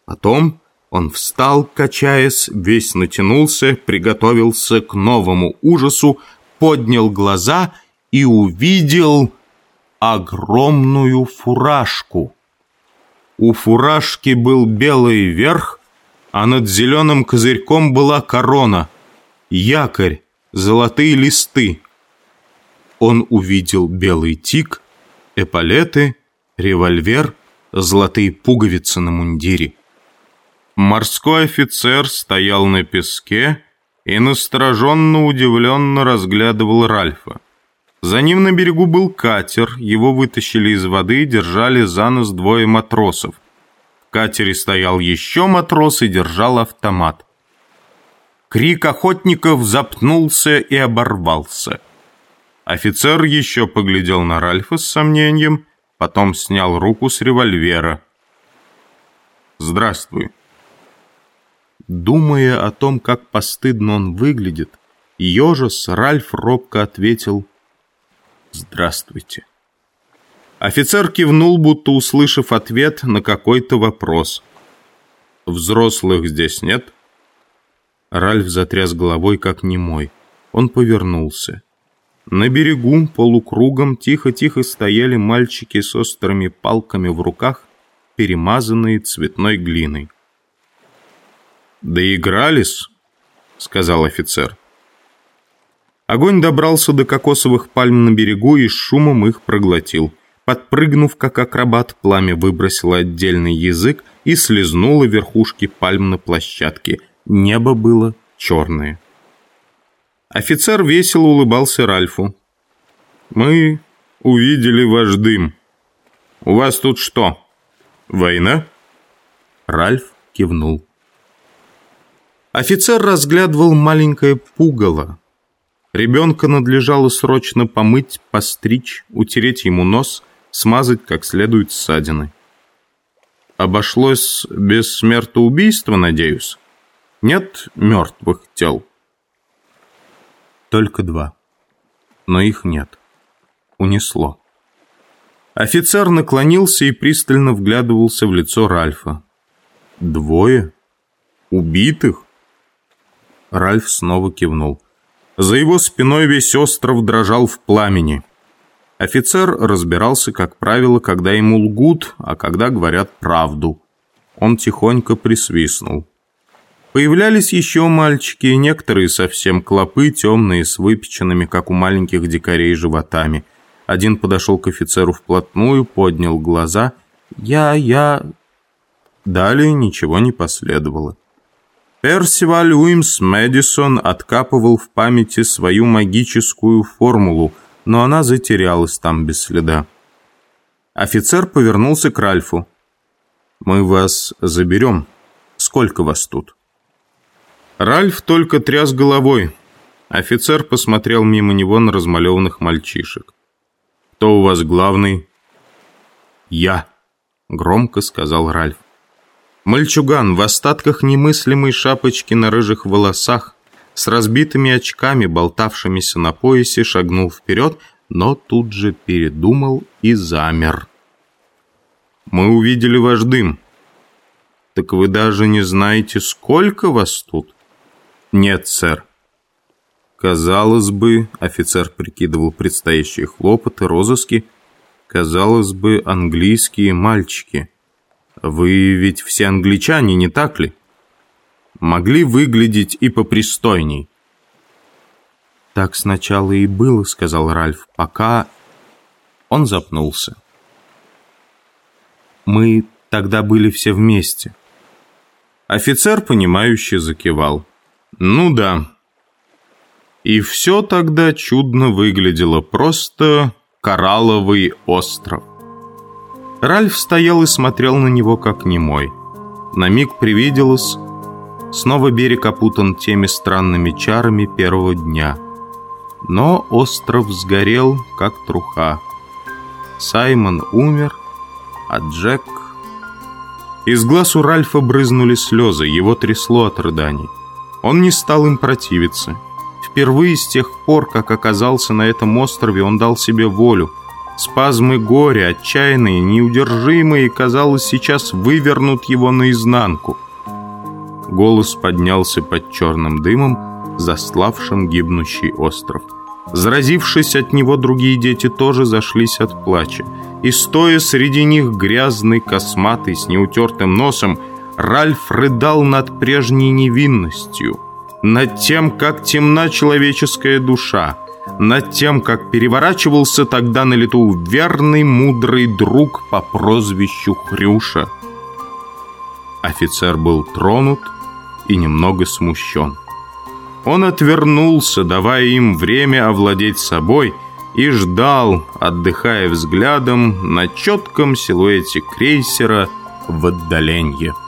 Потом он встал, качаясь, весь натянулся, приготовился к новому ужасу, поднял глаза и увидел огромную фуражку. У фуражки был белый верх, а над зеленым козырьком была корона, якорь, золотые листы. Он увидел белый тик, эполеты, револьвер, золотые пуговицы на мундире. Морской офицер стоял на песке и настороженно, удивленно разглядывал Ральфа. За ним на берегу был катер, его вытащили из воды и держали за нос двое матросов. В катере стоял еще матрос и держал автомат. Крик охотников запнулся и оборвался. Офицер еще поглядел на Ральфа с сомнением, потом снял руку с револьвера. «Здравствуй». Думая о том, как постыдно он выглядит, ежась, Ральф робко ответил: «Здравствуйте». Офицер кивнул, будто услышав ответ на какой-то вопрос. «Взрослых здесь нет?» Ральф затряс головой, как немой. Он повернулся. На берегу полукругом тихо-тихо стояли мальчики с острыми палками в руках, перемазанные цветной глиной. «Доигрались?» — сказал офицер. Огонь добрался до кокосовых пальм на берегу и с шумом их проглотил. Подпрыгнув, как акробат, пламя выбросило отдельный язык и слизнуло верхушки пальм на площадке. Небо было черное. Офицер весело улыбался Ральфу. «Мы увидели ваш дым. У вас тут что, война?» Ральф кивнул. Офицер разглядывал маленькое пугало. Ребенка надлежало срочно помыть, постричь, утереть ему нос, смазать как следует ссадины. «Обошлось без смертоубийства, надеюсь? Нет мертвых тел?» «Только 2. Но их нет. Унесло». Офицер наклонился и пристально вглядывался в лицо Ральфа. «2? Убитых?» Ральф снова кивнул. За его спиной весь остров дрожал в пламени. Офицер разбирался, как правило, когда ему лгут, а когда говорят правду. Он тихонько присвистнул. Появлялись еще мальчики, некоторые совсем клопы, темные, с выпеченными, как у маленьких дикарей, животами. Один подошел к офицеру вплотную, поднял глаза. «Я...» Далее ничего не последовало. Персиваль Уимс Мэдисон откапывал в памяти свою магическую формулу, но она затерялась там без следа. Офицер повернулся к Ральфу. «Мы вас заберем. Сколько вас тут?» Ральф только тряс головой. Офицер посмотрел мимо него на размалеванных мальчишек. «Кто у вас главный?» «Я», — громко сказал Ральф. Мальчуган в остатках немыслимой шапочки на рыжих волосах, с разбитыми очками, болтавшимися на поясе, шагнул вперед, но тут же передумал и замер. «Мы увидели ваш дым. Так вы даже не знаете, сколько вас тут?» «Нет, сэр». Казалось бы, офицер прикидывал предстоящие хлопоты, розыски, казалось бы, английские мальчики. Вы ведь все англичане, не так ли? Могли выглядеть и попристойней. «Так сначала и было», — сказал Ральф, — «пока...» Он запнулся. «Мы тогда были все вместе». Офицер, понимающе закивал. «Ну да». И все тогда чудно выглядело, просто коралловый остров. Ральф стоял и смотрел на него, как немой. На миг привиделось, снова берег опутан теми странными чарами первого дня. Но остров сгорел, как труха. Саймон умер, а Джек... Из глаз у Ральфа брызнули слезы, его трясло от рыданий. Он не стал им противиться. Впервые с тех пор, как оказался на этом острове, он дал себе волю. Спазмы горя, отчаянные, неудержимые, казалось, сейчас вывернут его наизнанку. Голос поднялся под черным дымом, застлавшим гибнущий остров. Заразившись от него, другие дети тоже зашлись от плача. И стоя среди них, грязный, косматый, с неутертым носом, Ральф рыдал над прежней невинностью, над тем, как темна человеческая душа, над тем, как переворачивался тогда на лету верный, мудрый друг по прозвищу Хрюша. Офицер был тронут и немного смущен. Он отвернулся, давая им время овладеть собой, и ждал, отдыхая взглядом на четком силуэте крейсера в отдаленье.